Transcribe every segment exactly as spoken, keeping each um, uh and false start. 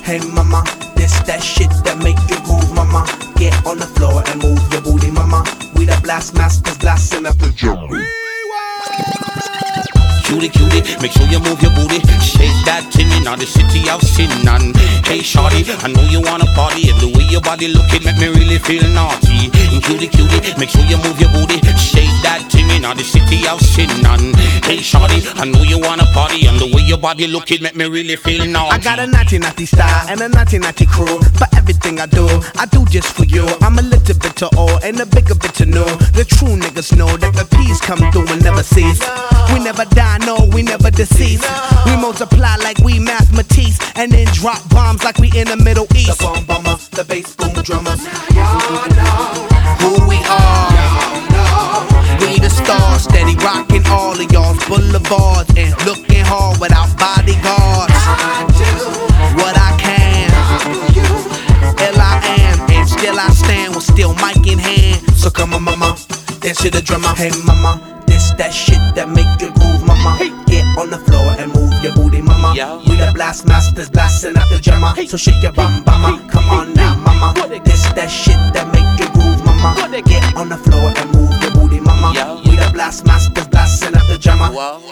Hey mama, this that shit that make you groove, mama. Get on the floor and move your booty, mama. We the blast masters blasting up the drum. Cutie, cutie, make sure you move your booty. Shake that thing in the city of sin. And hey shorty, I know you wanna party, and the way your body looking make me really feel naughty. And cutie, cutie, make sure you move your booty. Shake that thing in the city of sin. And hey shorty, I know you wanna party, and the way your body looking make me really feel naughty. I got a naughty naughty style and a naughty naughty crew. For everything I do, I do just for you. I'm a little bit to all and a bigger bit to know. The true niggas know that the peace come through and never cease. We never die, no, we never decease. We multiply like we mathematics, and then drop bombs like we in the Middle East. The bomb bomber, the bass boom drummers. Y'all know who we are. We the stars, steady rocking all of y'all's boulevards and looking hard without bodyguards. I do what I can. Ill I am, and still I stand with still mic in hand. So come on, mama, dance to the drummer. Hey, mama, this that shit that make you groove, mama. Get on the floor and move your booty, mama. We the blast masters blasting out the drummer. So shake your bum, mama. Come on now, mama. This that shit that make you groove, mama. Get on the floor and move your booty, mama. We the blast masters blasting out the drummer.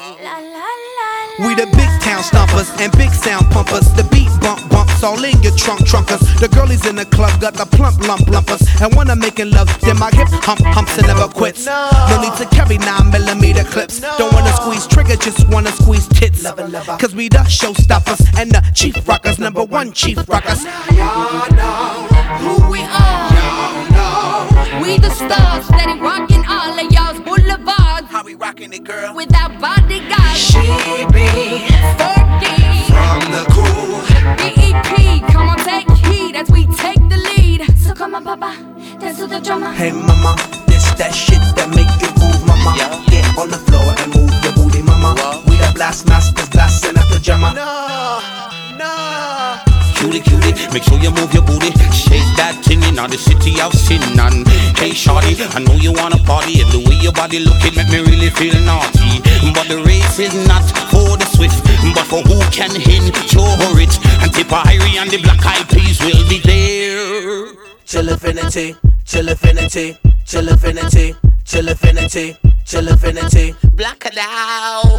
We the big town stompers and big sound pumpers. The beat bump bumps all in your trunk trunkers. The girlies in the club got the plump lump lumpers. And when I'm making love, then my hip hump humps and never quits. No need to carry nine millimeter clips. Don't wanna squeeze trigger, just wanna squeeze tits. Cause we the showstoppers and the chief rockers, number one chief rockers. Y'all know who we are. Y'all know we the stars, steady rocking all of y'all's boulevards. How we rocking it, girl? Without bodyguards. She be Fergie from the cool. B E P, come on, take heed as we take the lead. So come on, papa, dance to the drummer. Hey mama, this that shit that make you groove, mama. Get on the floor and move your booty, mama. We the blast masters blasting out the drummer. No, no. Cutie, cutie, make sure you move your booty. Shake that thing in the city of sin. And hey shorty, I know you wanna party, and the way your body looking make me really feel naughty. But the race is not for the swift, but for who can endure it. And Tipperary and the Black Eyed Peas will be there. Chill infinity, chill infinity, chill infinity, chill infinity, chill infinity. Black it out.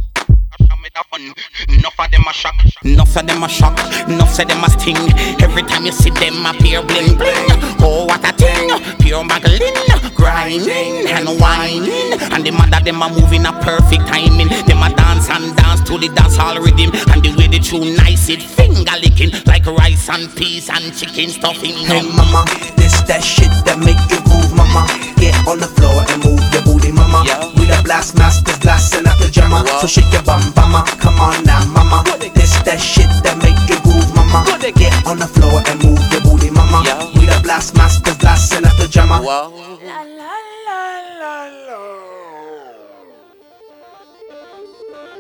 Enough of them a shock, enough of them a shock, enough of them a sting. Every time you see them appear bling bling. Oh what a thing, pure Magdalene, grinding and whining. And the mother them a moving a perfect timing. Them a dance and dance to the dance hall rhythm. And the way they tune nice it finger licking like rice and peas and chicken stuffing. Hey mama, this that shit that make you groove, mama. Get on the floor and move your booty, mama. We the blast masters blasting out the drummer. So shake your bum, mama. Come on now, mama. This that shit that make you groove, mama. Get on the floor and move your booty, mama. We the blast masters blasting out the drummer.